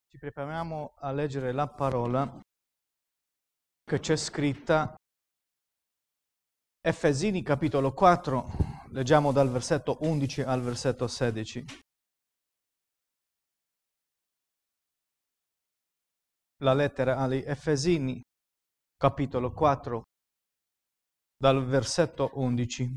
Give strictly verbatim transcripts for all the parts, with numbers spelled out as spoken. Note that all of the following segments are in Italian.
Ci prepariamo a leggere la parola che c'è scritta Efesini capitolo quattro, leggiamo dal versetto undici al versetto sedici. La lettera agli Efesini capitolo quattro, dal versetto undici.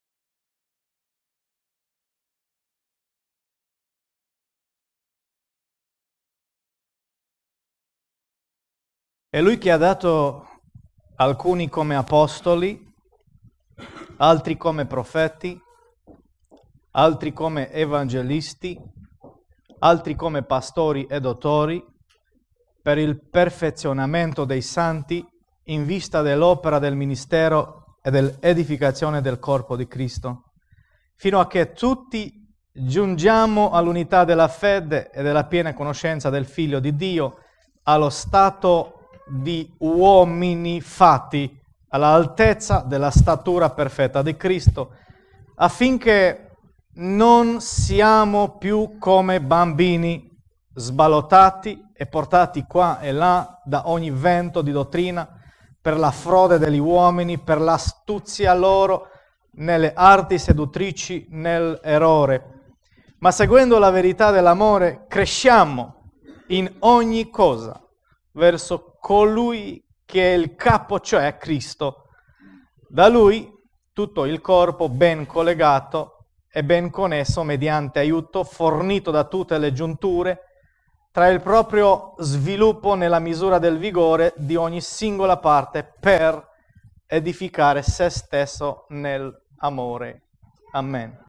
È lui che ha dato alcuni come apostoli, altri come profeti, altri come evangelisti, altri come pastori e dottori, per il perfezionamento dei santi, in vista dell'opera del ministero e dell'edificazione del corpo di Cristo, fino a che tutti giungiamo all'unità della fede e della piena conoscenza del Figlio di Dio, allo stato di uomini fatti all'altezza della statura perfetta di Cristo, affinché non siamo più come bambini sballottati e portati qua e là da ogni vento di dottrina, per la frode degli uomini, per l'astuzia loro, nelle arti seduttrici, nell'errore. Ma seguendo la verità dell'amore, cresciamo in ogni cosa verso colui che è il capo, cioè Cristo. Da lui tutto il corpo ben collegato e ben connesso mediante aiuto fornito da tutte le giunture, tra il proprio sviluppo nella misura del vigore di ogni singola parte, per edificare se stesso nell'amore. Amen.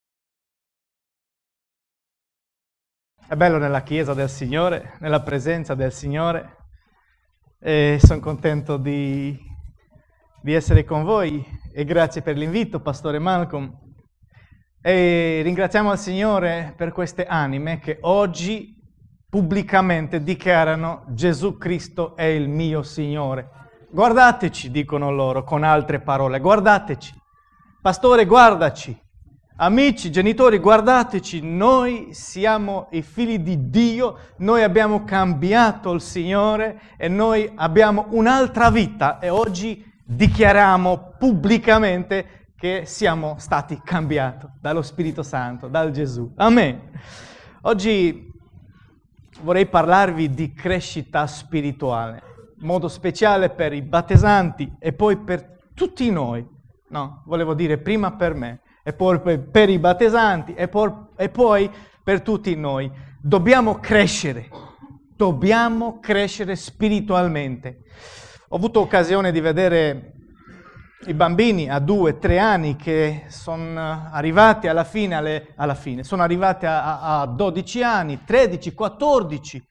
È bello nella chiesa del Signore, nella presenza del Signore, e sono contento di, di essere con voi e grazie per l'invito, Pastore Malcolm. E ringraziamo il Signore per queste anime che oggi pubblicamente dichiarano: Gesù Cristo è il mio Signore. Guardateci, dicono loro con altre parole, guardateci. Pastore, guardaci. Amici, genitori, guardateci, noi siamo i figli di Dio, noi abbiamo cambiato il Signore e noi abbiamo un'altra vita e oggi dichiariamo pubblicamente che siamo stati cambiati dallo Spirito Santo, dal Gesù. Amen. Oggi vorrei parlarvi di crescita spirituale, in modo speciale per i battesanti e poi per tutti noi. No, volevo dire prima per me. E poi per i battesanti e poi, e poi per tutti noi. Dobbiamo crescere, dobbiamo crescere spiritualmente. Ho avuto occasione di vedere i bambini a due, tre anni che sono arrivati alla fine, alle, alla fine sono arrivati a, a dodici anni, tredici, quattordici,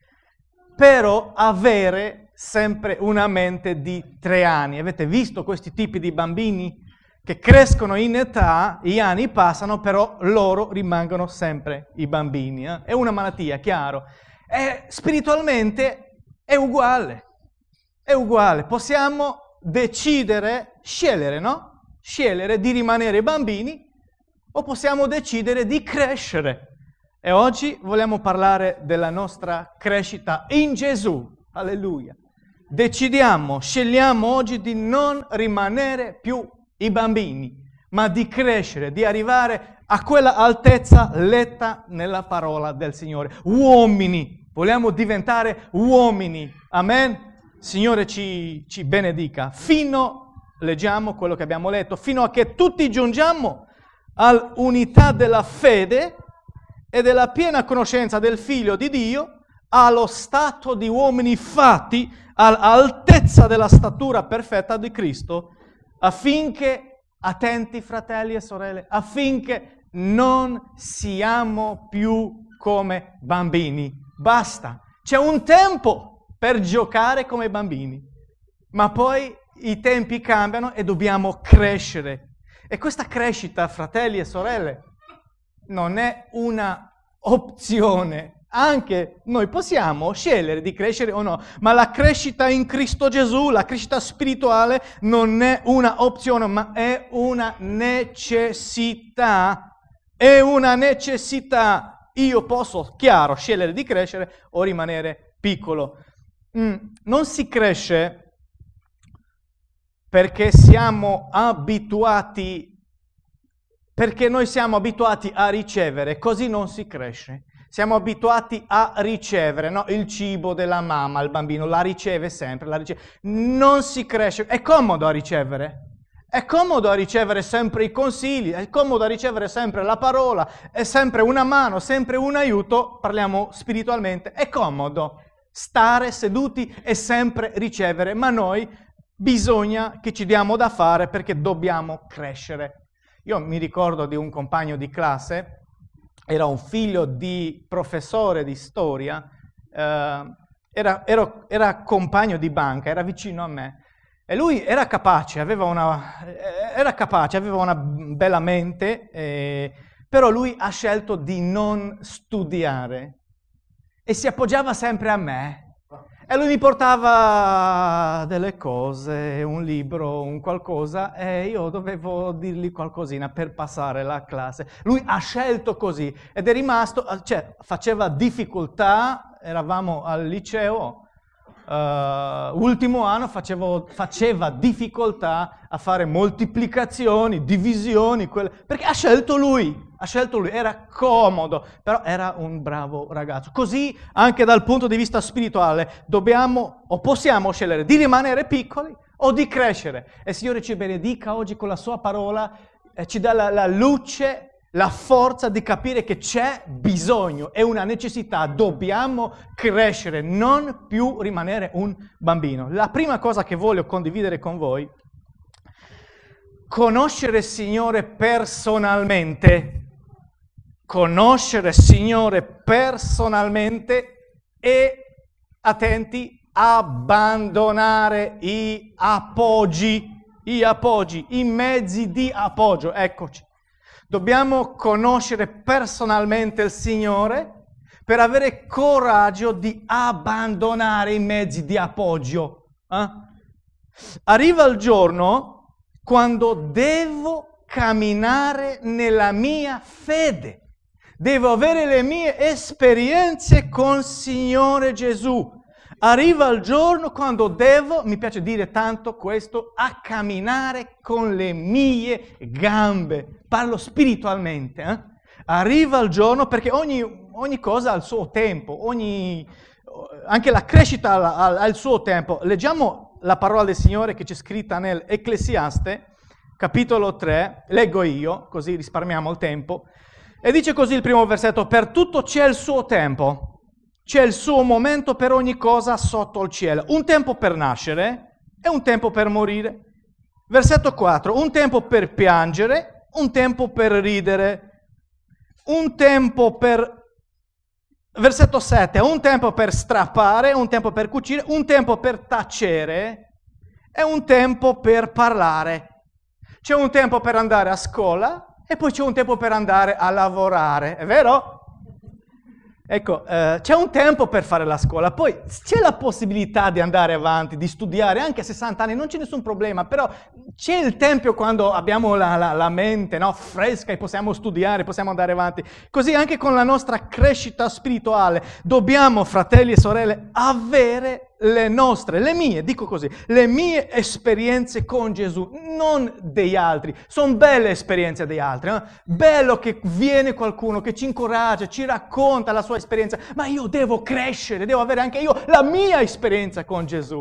però avere sempre una mente di tre anni. Avete visto questi tipi di bambini? Che crescono in età, gli anni passano, però loro rimangono sempre i bambini. Eh? È una malattia, chiaro. E spiritualmente è uguale. È uguale. Possiamo decidere, scegliere, no? Scegliere di rimanere bambini o possiamo decidere di crescere. E oggi vogliamo parlare della nostra crescita in Gesù. Alleluia. Decidiamo, scegliamo oggi di non rimanere più i bambini, ma di crescere, di arrivare a quella altezza letta nella parola del Signore. Uomini, vogliamo diventare uomini. Amen? Signore ci, ci benedica. Fino, leggiamo quello che abbiamo letto, fino a che tutti giungiamo all'unità della fede e della piena conoscenza del Figlio di Dio, allo stato di uomini fatti all'altezza della statura perfetta di Cristo, affinché, attenti fratelli e sorelle, affinché non siamo più come bambini. Basta. C'è un tempo per giocare come bambini, ma poi i tempi cambiano e dobbiamo crescere. E questa crescita, fratelli e sorelle, non è una opzione. Anche noi possiamo scegliere di crescere o no, ma la crescita in Cristo Gesù, la crescita spirituale, non è una opzione, ma è una necessità. È una necessità. Io posso, chiaro, scegliere di crescere o rimanere piccolo. Mm, non si cresce perché siamo abituati, perché noi siamo abituati a ricevere, così non si cresce. Siamo abituati a ricevere, no? Il cibo della mamma, il bambino la riceve sempre, la riceve. Non si cresce, è comodo a ricevere. È comodo a ricevere sempre i consigli, è comodo a ricevere sempre la parola, è sempre una mano, sempre un aiuto, parliamo spiritualmente, è comodo stare seduti e sempre ricevere, ma noi bisogna che ci diamo da fare perché dobbiamo crescere. Io mi ricordo di un compagno di classe, era un figlio di professore di storia, eh, era, era, era compagno di banca, era vicino a me. E lui era capace, aveva una, era capace, aveva una bella mente, eh, però lui ha scelto di non studiare e si appoggiava sempre a me. E lui mi portava delle cose, un libro, un qualcosa, e io dovevo dirgli qualcosina per passare la classe. Lui ha scelto così ed è rimasto, cioè faceva difficoltà, eravamo al liceo, Uh, ultimo anno facevo, faceva difficoltà a fare moltiplicazioni, divisioni, quelle, perché ha scelto lui, ha scelto lui, era comodo, però era un bravo ragazzo. Così anche dal punto di vista spirituale dobbiamo o possiamo scegliere di rimanere piccoli o di crescere. E il Signore ci benedica oggi con la sua parola, eh, ci dà la, la luce, la forza di capire che c'è bisogno, è una necessità, dobbiamo crescere, non più rimanere un bambino. La prima cosa che voglio condividere con voi, conoscere il Signore personalmente, conoscere il Signore personalmente e, attenti, abbandonare i appoggi, i appoggi, i mezzi di appoggio, eccoci. Dobbiamo conoscere personalmente il Signore per avere coraggio di abbandonare i mezzi di appoggio. Eh? Arriva il giorno quando devo camminare nella mia fede, devo avere le mie esperienze con il Signore Gesù. Arriva il giorno quando devo, mi piace dire tanto questo, a camminare con le mie gambe. Parlo spiritualmente. Eh? Arriva il giorno perché ogni, ogni cosa ha il suo tempo, ogni, anche la crescita ha, ha, ha il suo tempo. Leggiamo la parola del Signore che c'è scritta nell'Ecclesiaste, capitolo tre, leggo io, così risparmiamo il tempo, e dice così il primo versetto: per tutto c'è il suo tempo. C'è il suo momento per ogni cosa sotto il cielo. Un tempo per nascere e un tempo per morire. Versetto quattro. Un tempo per piangere, un tempo per ridere. Un tempo per... Versetto sette. Un tempo per strappare, un tempo per cucire, un tempo per tacere e un tempo per parlare. C'è un tempo per andare a scuola e poi c'è un tempo per andare a lavorare. È vero? Ecco, eh, c'è un tempo per fare la scuola, poi c'è la possibilità di andare avanti, di studiare, anche a sessanta anni, non c'è nessun problema, però c'è il tempo quando abbiamo la, la, la mente, no, fresca e possiamo studiare, possiamo andare avanti. Così anche con la nostra crescita spirituale dobbiamo, fratelli e sorelle, avere le nostre, le mie, dico così, le mie esperienze con Gesù, non degli altri. Sono belle esperienze degli altri, eh? Bello che viene qualcuno che ci incoraggia, ci racconta la sua esperienza, ma io devo crescere, devo avere anche io la mia esperienza con Gesù.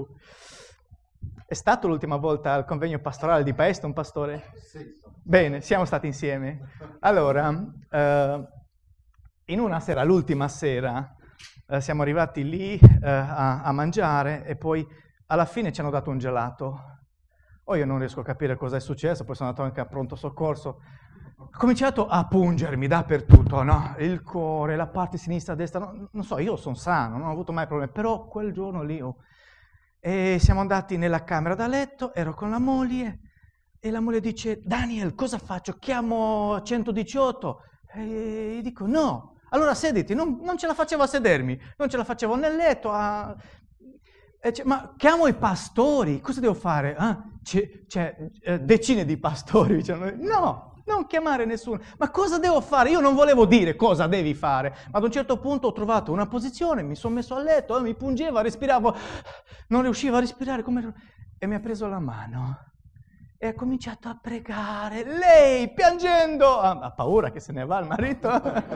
È stato l'ultima volta al convegno pastorale di Paese un pastore? Sì. Bene, siamo stati insieme. Allora, eh, in una sera, l'ultima sera, Uh, siamo arrivati lì uh, a, a mangiare e poi alla fine ci hanno dato un gelato. Oh, io non riesco a capire cosa è successo, poi sono andato anche a pronto soccorso. Ho cominciato a pungermi dappertutto, no? Il cuore, la parte sinistra, destra, no? Non so, io sono sano, non ho avuto mai problemi, però quel giorno lì... Oh. E siamo andati nella camera da letto, ero con la moglie e la moglie dice: Daniel, cosa faccio? Chiamo centodiciotto? E io dico no. Allora sediti, non, non ce la facevo a sedermi, non ce la facevo nel letto, a... c- ma chiamo i pastori, cosa devo fare? Ah, c'è, c'è eh, decine di pastori, diciamo. No, non chiamare nessuno. Ma cosa devo fare? Io non volevo dire cosa devi fare, ma ad un certo punto ho trovato una posizione, mi sono messo a letto, mi pungeva, respiravo, non riuscivo a respirare, come... e mi ha preso la mano e ha cominciato a pregare. Lei, piangendo, ha paura che se ne va il marito,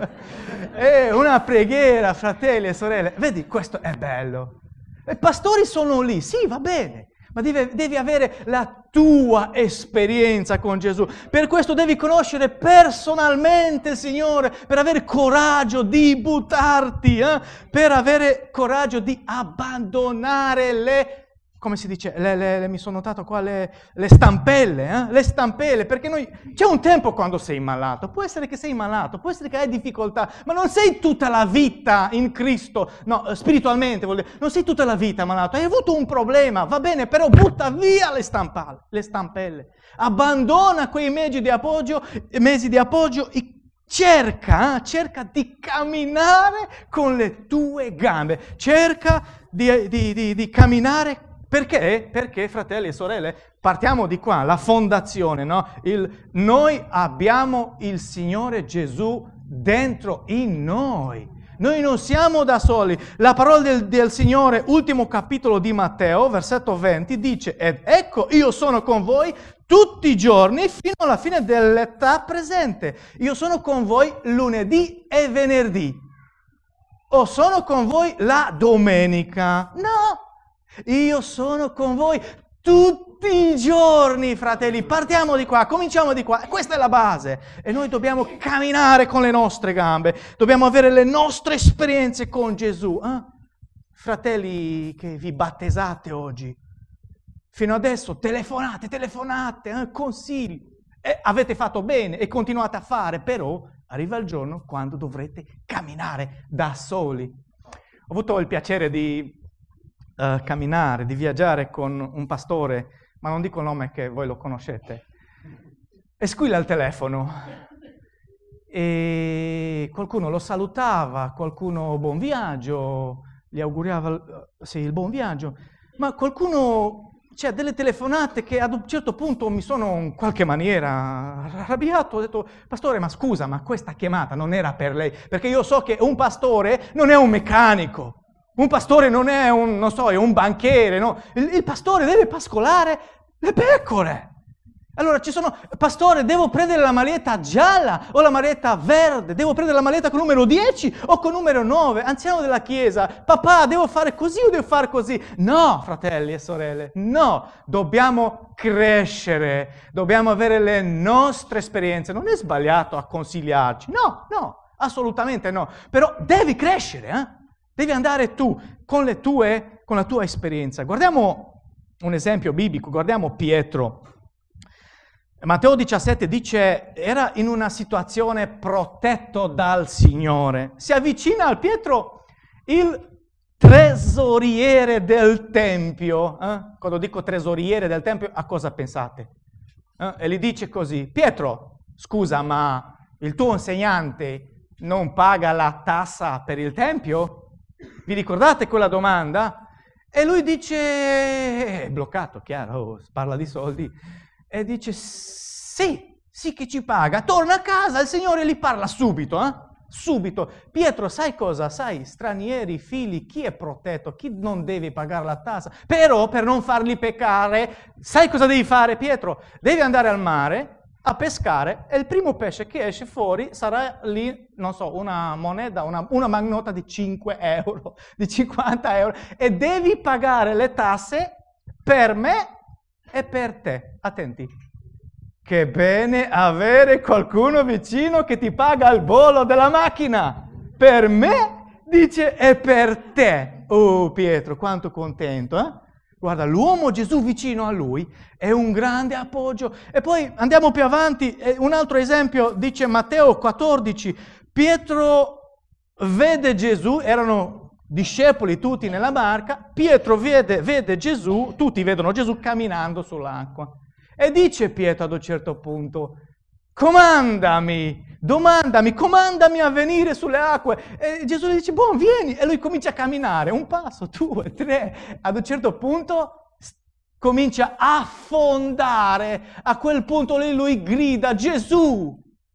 e una preghiera, fratelli e sorelle. Vedi, questo è bello. I pastori sono lì, sì, va bene. Ma devi, devi avere la tua esperienza con Gesù. Per questo devi conoscere personalmente il Signore, per avere coraggio di buttarti, eh? Per avere coraggio di abbandonare le, come si dice, le, le, le, mi sono notato qua, le, le stampelle, eh? Le stampelle, perché noi, c'è un tempo quando sei malato, può essere che sei malato, può essere che hai difficoltà, ma non sei tutta la vita in Cristo, no, spiritualmente, vuol dire, non sei tutta la vita malato, hai avuto un problema, va bene, però butta via le stampelle, le stampelle, abbandona quei mesi di appoggio, mesi di appoggio e cerca, eh? cerca di camminare con le tue gambe, cerca di, di, di, di camminare. Perché? Perché, fratelli e sorelle, partiamo di qua, la fondazione, no? Il, noi abbiamo il Signore Gesù dentro in noi. Noi non siamo da soli. La parola del, del Signore, ultimo capitolo di Matteo, versetto venti, dice: ed ecco, io sono con voi tutti i giorni fino alla fine dell'età presente. Io sono con voi lunedì e venerdì. O sono con voi la domenica. No! Io sono con voi tutti i giorni, fratelli. Partiamo di qua, cominciamo di qua. Questa è la base. E noi dobbiamo camminare con le nostre gambe. Dobbiamo avere le nostre esperienze con Gesù. Eh? Fratelli che vi battezzate oggi, fino adesso telefonate, telefonate, eh? consigli. E avete fatto bene e continuate a fare, però arriva il giorno quando dovrete camminare da soli. Ho avuto il piacere di Uh, camminare, di viaggiare con un pastore, ma non dico il nome che voi lo conoscete, e squilla il telefono e qualcuno lo salutava, qualcuno buon viaggio, gli augurava uh, sì, il buon viaggio, ma qualcuno, cioè delle telefonate che ad un certo punto mi sono in qualche maniera arrabbiato, ho detto: pastore, ma scusa, ma questa chiamata non era per lei, perché io so che un pastore non è un meccanico. Un pastore non è un, non so, è un banchiere, no? Il, il pastore deve pascolare le pecore. Allora ci sono, pastore, devo prendere la maglietta gialla o la maglietta verde? Devo prendere la maglietta con numero dieci o con numero nove? Anziano della chiesa, papà, devo fare così o devo fare così? No, fratelli e sorelle, no. Dobbiamo crescere, dobbiamo avere le nostre esperienze. Non è sbagliato a consigliarci, no, no, assolutamente no. Però devi crescere, eh? Devi andare tu con le tue, con la tua esperienza. Guardiamo un esempio biblico, guardiamo Pietro. Matteo diciassette dice: era in una situazione protetto dal Signore. Si avvicina al Pietro il tesoriere del Tempio. Eh? Quando dico tesoriere del Tempio, a cosa pensate? Eh? E gli dice così: Pietro, scusa, ma il tuo insegnante non paga la tassa per il Tempio? Vi ricordate quella domanda? E lui dice, è bloccato, chiaro, parla di soldi, e dice: sì, sì che ci paga, torna a casa, il Signore gli parla subito, eh? Subito. Pietro, sai cosa? Sai, stranieri, figli, chi è protetto, chi non deve pagare la tassa? Però per non farli peccare, sai cosa devi fare, Pietro? Devi andare al mare a pescare e il primo pesce che esce fuori sarà lì, non so, una moneta, una, una magnota di cinque euro, di cinquanta euro, e devi pagare le tasse per me e per te. Attenti. Che bene avere qualcuno vicino che ti paga il bollo della macchina. Per me, dice, e per te. Oh Pietro, quanto contento, eh? Guarda, l'uomo Gesù vicino a lui è un grande appoggio. E poi andiamo più avanti, un altro esempio, dice Matteo quattordici, Pietro vede Gesù, erano discepoli tutti nella barca, Pietro vede, vede Gesù, tutti vedono Gesù camminando sull'acqua. E dice Pietro ad un certo punto: comandami, domandami, comandami a venire sulle acque. E Gesù gli dice: buon, vieni. E lui comincia a camminare, un passo, due, tre. Ad un certo punto comincia a affondare. A quel punto lì lui grida Gesù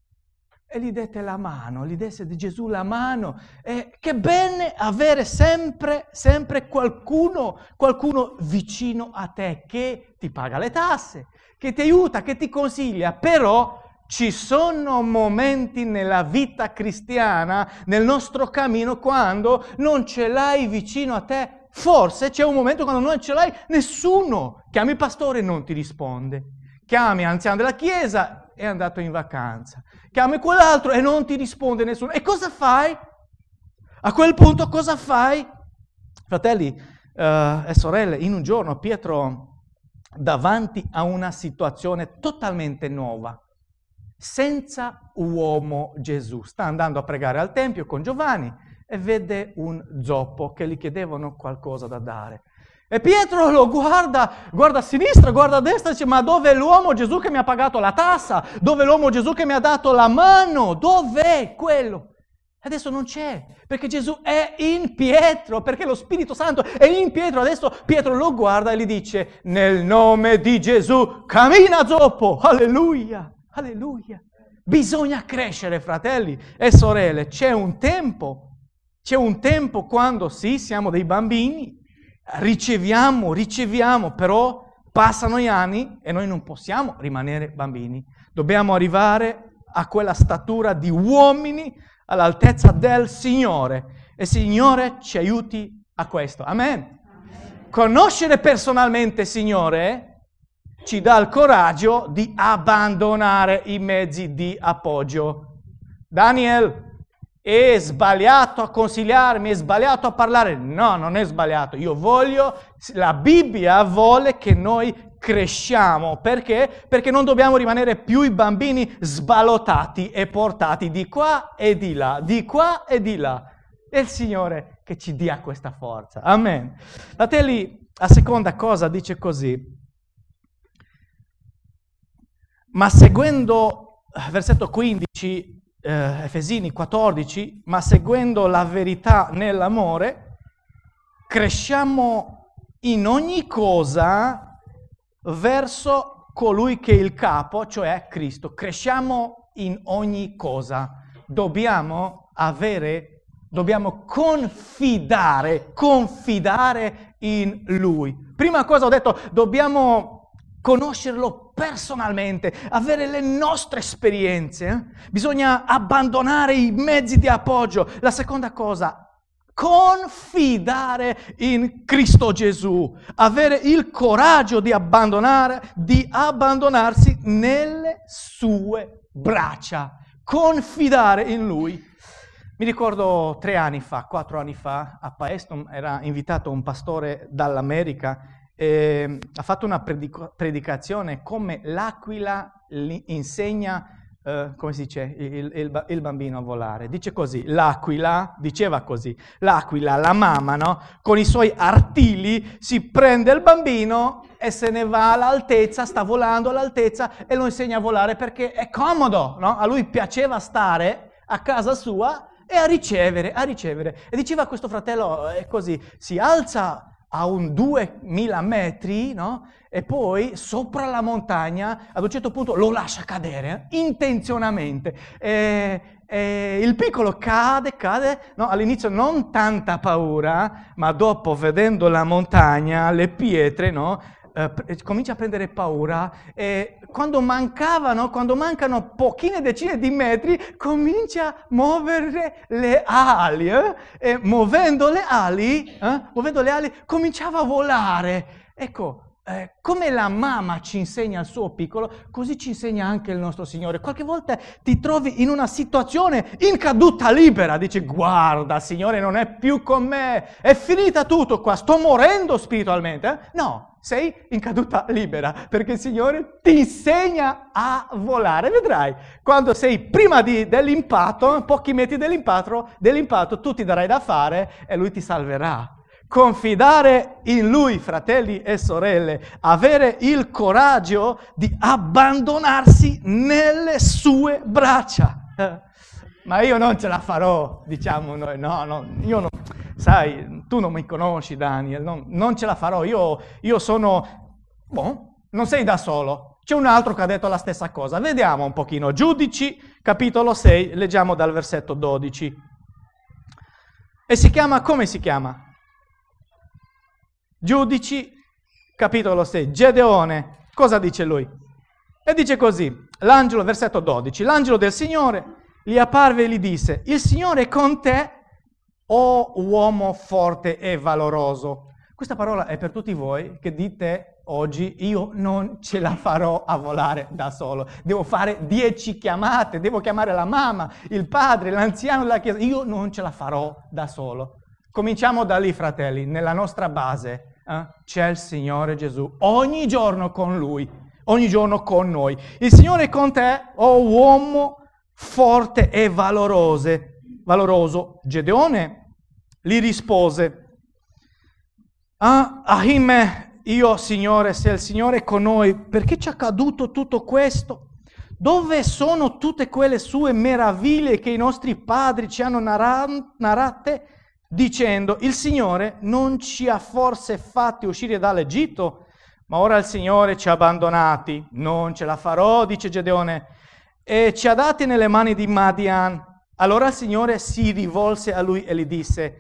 e gli dette la mano, gli desse di Gesù la mano. E che bene avere sempre, sempre qualcuno, qualcuno vicino a te che ti paga le tasse, che ti aiuta, che ti consiglia, però ci sono momenti nella vita cristiana, nel nostro cammino, quando non ce l'hai vicino a te. Forse c'è un momento quando non ce l'hai nessuno. Chiami il pastore e non ti risponde. Chiami l'anziano della chiesa, è andato in vacanza. Chiami quell'altro e non ti risponde nessuno. E cosa fai? A quel punto cosa fai? Fratelli uh, e sorelle, in un giorno Pietro, davanti a una situazione totalmente nuova, senza uomo Gesù, sta andando a pregare al Tempio con Giovanni e vede un zoppo che gli chiedevano qualcosa da dare. E Pietro lo guarda, guarda a sinistra, guarda a destra e dice: ma dov'è l'uomo Gesù che mi ha pagato la tassa? Dov'è l'uomo Gesù che mi ha dato la mano? Dov'è quello? Adesso non c'è, perché Gesù è in Pietro, perché lo Spirito Santo è in Pietro. Adesso Pietro lo guarda e gli dice: nel nome di Gesù, cammina zoppo, alleluia, alleluia. Bisogna crescere, fratelli e sorelle, c'è un tempo, c'è un tempo quando sì, siamo dei bambini, riceviamo, riceviamo, però passano gli anni e noi non possiamo rimanere bambini. Dobbiamo arrivare a quella statura di uomini all'altezza del Signore. E il Signore ci aiuti a questo. Amen. Amen. Conoscere personalmente il Signore ci dà il coraggio di abbandonare i mezzi di appoggio. Daniel, è sbagliato a consigliarmi, è sbagliato a parlare. No, non è sbagliato. Io voglio, la Bibbia vuole che noi cresciamo. Perché? Perché non dobbiamo rimanere più i bambini sballottati e portati di qua e di là, di qua e di là. È il Signore che ci dia questa forza. Amen. Fratelli, la seconda cosa dice così. Ma seguendo, versetto quindici, eh, Efesini quattordici, ma seguendo la verità nell'amore, cresciamo in ogni cosa verso colui che è il capo, cioè Cristo. Cresciamo in ogni cosa. Dobbiamo avere, dobbiamo confidare, confidare in Lui. Prima cosa ho detto, dobbiamo conoscerlo personalmente, avere le nostre esperienze. Eh? Bisogna abbandonare i mezzi di appoggio. La seconda cosa, confidare in Cristo Gesù, avere il coraggio di abbandonare, di abbandonarsi nelle sue braccia, confidare in Lui. Mi ricordo tre anni fa, quattro anni fa, a Paestum era invitato un pastore dall'America. Eh, ha fatto una predico- predicazione come l'aquila insegna, eh, come si dice, il, il, il bambino a volare. Dice così, l'aquila, diceva così, l'aquila, la mamma, no? Con i suoi artigli si prende il bambino e se ne va all'altezza, sta volando all'altezza e lo insegna a volare perché è comodo, no? A lui piaceva stare a casa sua e a ricevere, a ricevere. E diceva questo fratello, è così, si alza a un duemila metri, no? E poi sopra la montagna, ad un certo punto lo lascia cadere, eh? intenzionalmente. E, e il piccolo cade, cade, no? All'inizio non tanta paura, ma dopo vedendo la montagna, le pietre, no? Eh, comincia a prendere paura e quando mancavano, quando mancano pochine decine di metri, comincia a muovere le ali eh? e muovendo le ali, eh? muovendo le ali, cominciava a volare. Ecco, eh, come la mamma ci insegna il suo piccolo, così ci insegna anche il nostro Signore. Qualche volta ti trovi in una situazione in caduta libera, dici guarda, Signore non è più con me, è finita tutto qua, sto morendo spiritualmente. Eh? No. Sei in caduta libera, perché il Signore ti insegna a volare. Vedrai, quando sei prima di, dell'impatto, pochi metri dell'impatto, dell'impatto, tu ti darai da fare e Lui ti salverà. Confidare in Lui, fratelli e sorelle, avere il coraggio di abbandonarsi nelle sue braccia. Ma io non ce la farò, diciamo noi, no, no, io non... Sai, tu non mi conosci, Daniel, non, non ce la farò. Io, io sono Boh, non sei da solo. C'è un altro che ha detto la stessa cosa. Vediamo un pochino. Giudici, capitolo sei, leggiamo dal versetto dodici. E si chiama, come si chiama? Giudici, capitolo sei. Gedeone, cosa dice lui? E dice così, l'angelo, versetto dodici, l'angelo del Signore gli apparve e gli disse, il Signore è con te, o uomo forte e valoroso. Questa parola è per tutti voi che dite oggi, io non ce la farò a volare da solo, devo fare dieci chiamate, devo chiamare la mamma, il padre, l'anziano della chiesa, io non ce la farò da solo. Cominciamo da lì, fratelli, nella nostra base eh, c'è il Signore Gesù, ogni giorno con Lui, ogni giorno con noi. Il Signore è con te, o uomo forte e valorose, valoroso. Gedeone gli rispose, ah, ahimè, io Signore, se il Signore è con noi, perché ci è accaduto tutto questo? Dove sono tutte quelle sue meraviglie che i nostri padri ci hanno narrate, dicendo, il Signore non ci ha forse fatti uscire dall'Egitto? Ma ora il Signore ci ha abbandonati, non ce la farò, dice Gedeone, e ci ha dati nelle mani di Madian. Allora il Signore si rivolse a lui e gli disse,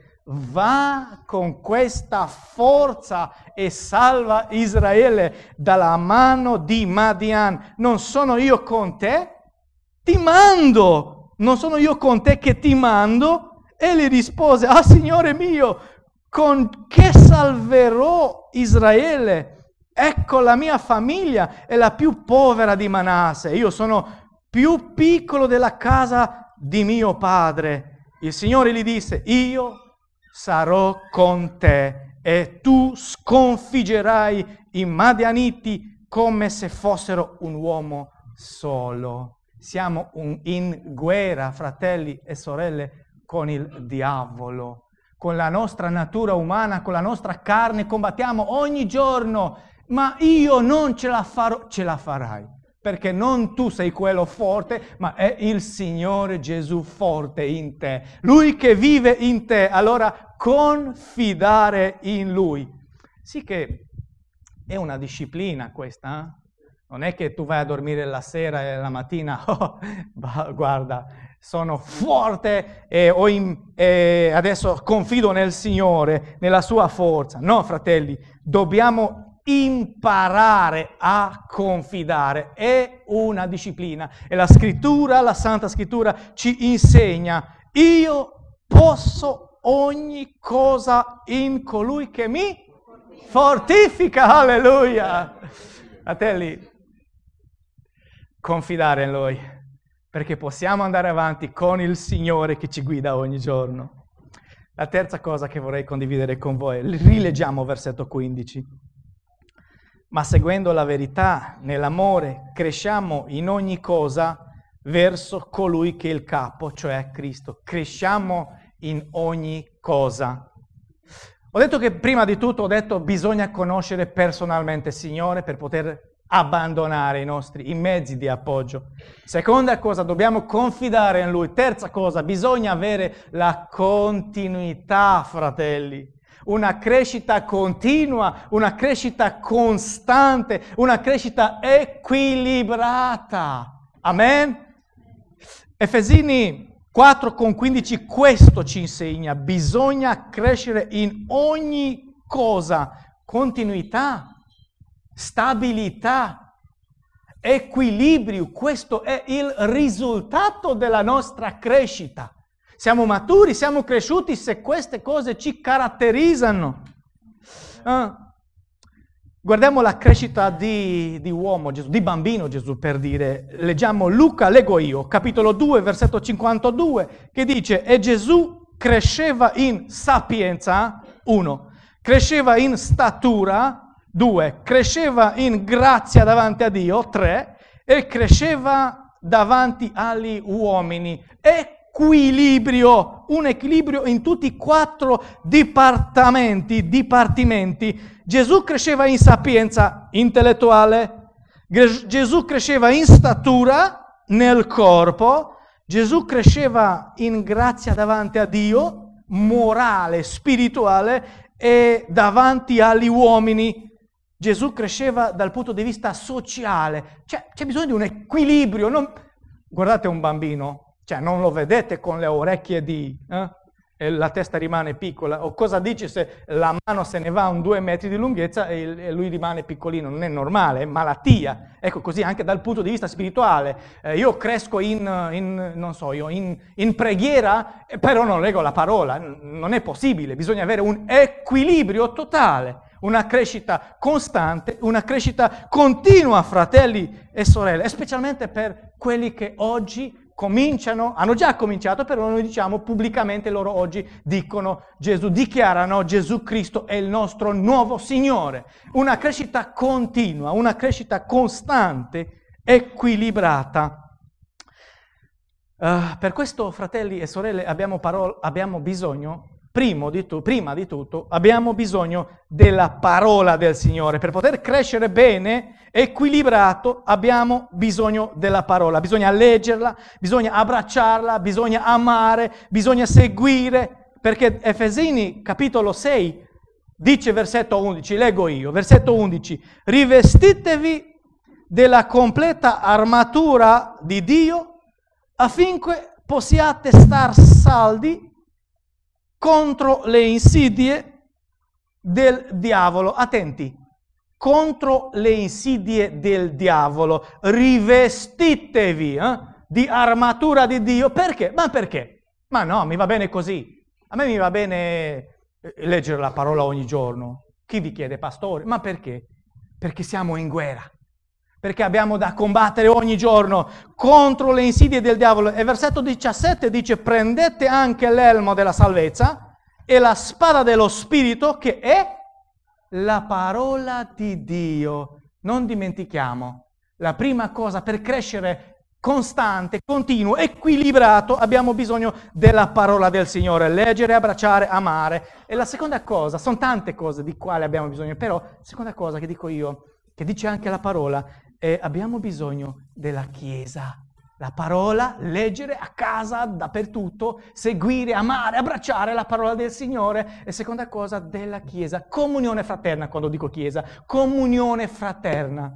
va con questa forza e salva Israele dalla mano di Madian. Non sono io con te? Ti mando! Non sono io con te che ti mando? E gli rispose, ah Signore mio, con che salverò Israele? Ecco, la mia famiglia è la più povera di Manasse. Io sono più piccolo della casa di mio padre. Il Signore gli disse, io sarò con te e tu sconfiggerai i Madianiti come se fossero un uomo solo. Siamo un, in guerra, fratelli e sorelle, con il diavolo, con la nostra natura umana, con la nostra carne, combattiamo ogni giorno, ma io non ce la farò, ce la farai. Perché non tu sei quello forte, ma è il Signore Gesù forte in te. Lui che vive in te, allora confidare in Lui. Sì che è una disciplina questa, eh? Non è che tu vai a dormire la sera e la mattina, oh, guarda, sono forte e, ho in, e adesso confido nel Signore, nella sua forza. No, fratelli, dobbiamo imparare a confidare, è una disciplina e la scrittura, la Santa Scrittura ci insegna, io posso ogni cosa in colui che mi fortifica, alleluia. Fratelli, confidare in Lui, perché possiamo andare avanti con il Signore che ci guida ogni giorno. La terza cosa che vorrei condividere con voi, rileggiamo versetto quindici. Ma seguendo la verità nell'amore cresciamo in ogni cosa verso colui che è il capo, cioè Cristo. Cresciamo in ogni cosa. Ho detto che prima di tutto ho detto bisogna conoscere personalmente il Signore per poter abbandonare i nostri i mezzi di appoggio. Seconda cosa, dobbiamo confidare in Lui. Terza cosa, bisogna avere la continuità, fratelli. Una crescita continua, una crescita costante, una crescita equilibrata. Amen? Efesini quattro con quindici questo ci insegna. Bisogna crescere in ogni cosa. Continuità, stabilità, equilibrio. Questo è il risultato della nostra crescita. Siamo maturi, siamo cresciuti se queste cose ci caratterizzano. Uh, guardiamo la crescita di, di uomo Gesù, di bambino Gesù per dire. Leggiamo Luca, leggo io, capitolo due, versetto cinquantadue, che dice, e Gesù cresceva in sapienza, uno, cresceva in statura, due, cresceva in grazia davanti a Dio, tre, e cresceva davanti agli uomini. E equilibrio, un equilibrio in tutti i quattro dipartimenti, dipartimenti. Gesù cresceva in sapienza intellettuale, Gesù cresceva in statura nel corpo, Gesù cresceva in grazia davanti a Dio, morale, spirituale e davanti agli uomini. Gesù cresceva dal punto di vista sociale, cioè c'è bisogno di un equilibrio. Non... Guardate un bambino, cioè non lo vedete con le orecchie di... Eh? E la testa rimane piccola, o cosa dici se la mano se ne va a un due metri di lunghezza e, il, e lui rimane piccolino? Non è normale, è malattia. Ecco, così anche dal punto di vista spirituale. Eh, io cresco in, in, non so io, in, in preghiera, però non leggo la parola, non è possibile, bisogna avere un equilibrio totale, una crescita costante, una crescita continua, fratelli e sorelle, e specialmente per quelli che oggi cominciano, hanno già cominciato, però noi diciamo pubblicamente, loro oggi dicono Gesù, dichiarano Gesù Cristo è il nostro nuovo Signore. Una crescita continua, una crescita costante, equilibrata. Uh, per questo, fratelli e sorelle, abbiamo, parole, abbiamo bisogno, primo di tu, prima di tutto, abbiamo bisogno della parola del Signore. Per poter crescere bene, equilibrato, abbiamo bisogno della parola. Bisogna leggerla, bisogna abbracciarla, bisogna amare, bisogna seguire, perché Efesini capitolo sei dice versetto undici, leggo io, versetto undici, rivestitevi della completa armatura di Dio affinché possiate star saldi contro le insidie del diavolo. Attenti, contro le insidie del diavolo. Rivestitevi eh, di armatura di Dio. Perché? Ma perché? Ma no, mi va bene così. A me mi va bene leggere la parola ogni giorno. Chi vi chiede, pastore? Ma perché? Perché siamo in guerra. Perché abbiamo da combattere ogni giorno contro le insidie del diavolo. E versetto diciassette dice, prendete anche l'elmo della salvezza e la spada dello Spirito, che è la parola di Dio. Non dimentichiamo, la prima cosa per crescere costante, continuo, equilibrato, abbiamo bisogno della parola del Signore. Leggere, abbracciare, amare. E la seconda cosa, sono tante cose di quali abbiamo bisogno, però la seconda cosa che dico io, che dice anche la parola, è abbiamo bisogno della Chiesa. La parola, leggere a casa, dappertutto, seguire, amare, abbracciare la parola del Signore. E seconda cosa, della Chiesa. Comunione fraterna, quando dico Chiesa, comunione fraterna.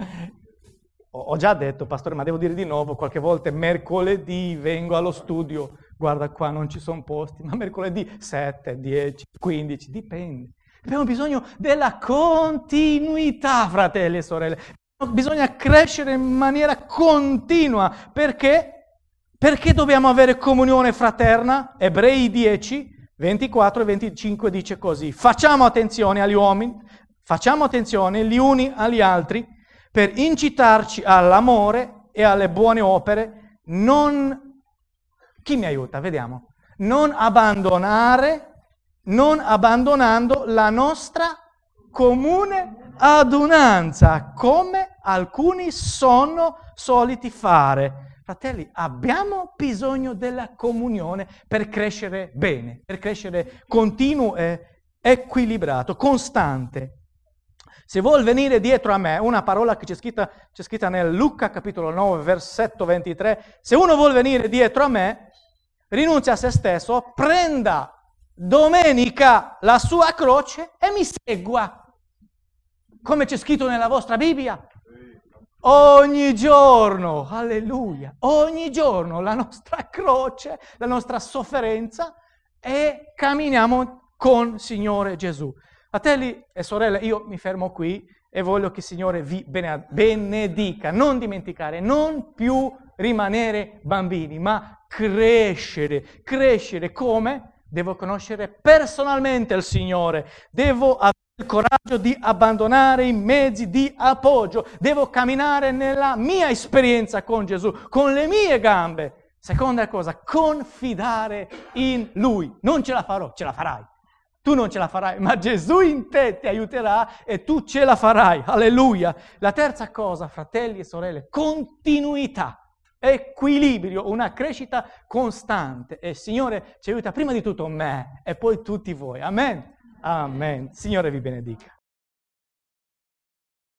Ho già detto, pastore, ma devo dire di nuovo, qualche volta mercoledì vengo allo studio, guarda qua non ci sono posti, ma mercoledì sette, dieci, quindici, dipende. Abbiamo bisogno della continuità, fratelli e sorelle. Bisogna crescere in maniera continua. Perché? Perché dobbiamo avere comunione fraterna? Ebrei dieci, ventiquattro e venticinque dice così. Facciamo attenzione agli uomini, facciamo attenzione gli uni agli altri per incitarci all'amore e alle buone opere. Non... Chi mi aiuta? Vediamo. Non abbandonare, non abbandonando la nostra comune adunanza, come alcuni sono soliti fare. Fratelli, abbiamo bisogno della comunione per crescere bene, per crescere continuo e equilibrato, costante. Se vuol venire dietro a me, una parola che c'è scritta, c'è scritta nel Luca capitolo nove, versetto ventitré, se uno vuol venire dietro a me, rinunzia a se stesso, prenda domenica la sua croce e mi segua. Come c'è scritto nella vostra Bibbia? Ogni giorno, alleluia, ogni giorno la nostra croce, la nostra sofferenza e camminiamo con Signore Gesù. Fratelli e sorelle, io mi fermo qui e voglio che il Signore vi benedica. Non dimenticare, non più rimanere bambini, ma crescere. Crescere come? Devo conoscere personalmente il Signore, devo avere il coraggio di abbandonare i mezzi di appoggio, devo camminare nella mia esperienza con Gesù, con le mie gambe. Seconda cosa, confidare in Lui. Non ce la farò, ce la farai. Tu non ce la farai, ma Gesù in te ti aiuterà e tu ce la farai. Alleluia. La terza cosa, fratelli e sorelle, continuità. Equilibrio, una crescita costante. E il Signore ci aiuta prima di tutto me e poi tutti voi. Amen. Amen. Signore vi benedica.